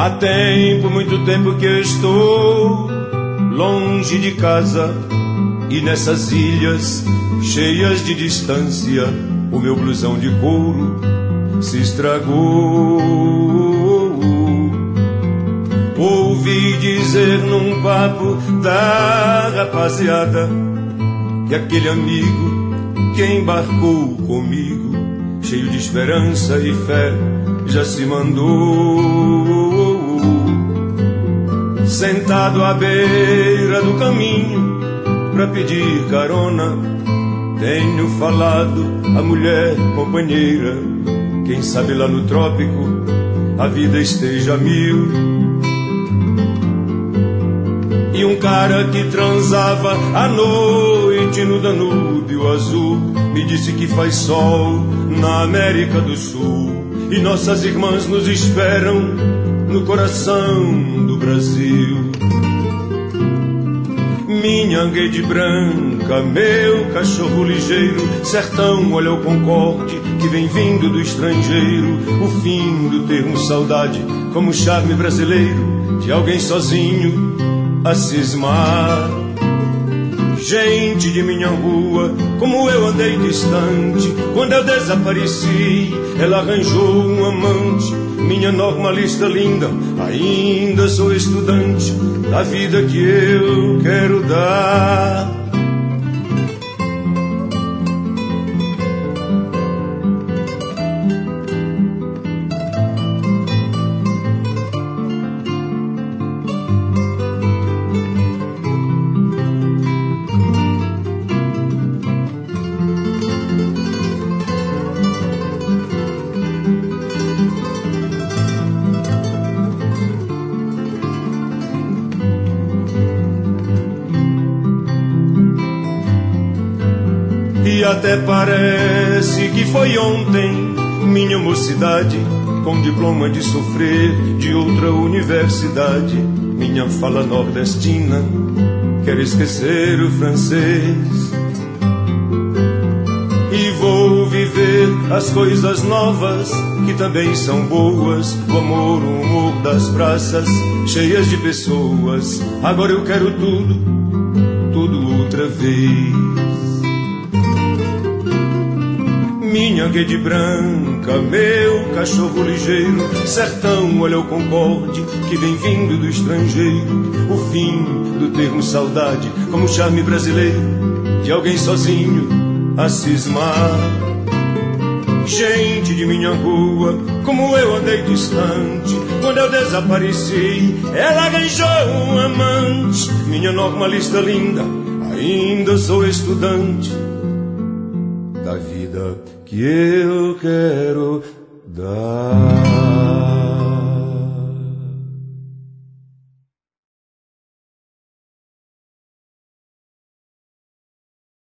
Há tempo, muito tempo que eu estou longe de casa, e nessas ilhas cheias de distância o meu blusão de couro se estragou. Ouvi dizer num papo da rapaziada que aquele amigo que embarcou comigo, cheio de esperança e fé, já se mandou. Sentado à beira do caminho pra pedir carona, tenho falado a mulher companheira, quem sabe lá no trópico a vida esteja a mil. E um cara que transava à noite no Danúbio Azul me disse que faz sol na América do Sul e nossas irmãs nos esperam no coração do Brasil. Minha Guede branca, meu cachorro ligeiro, sertão, olha o Concorde que vem vindo do estrangeiro. O fim do termo saudade, como charme brasileiro de alguém sozinho a cismar. Gente de minha rua, como eu andei distante, quando eu desapareci, ela arranjou um amante. Minha normalista linda, ainda sou estudante da vida que eu quero dar. E até parece que foi ontem, minha mocidade, com diploma de sofrer de outra universidade. Minha fala nordestina quer esquecer o francês. E vou viver as coisas novas que também são boas, o amor, o humor das praças cheias de pessoas. Agora eu quero tudo, tudo outra vez. Minha Guede branca, meu cachorro ligeiro, sertão, olha o Concorde que vem vindo do estrangeiro. O fim do termo saudade, como charme brasileiro de alguém sozinho a cismar. Gente de minha rua, como eu andei distante, quando eu desapareci, ela arranjou um amante. Minha normalista linda, ainda sou estudante da vida que eu quero dar.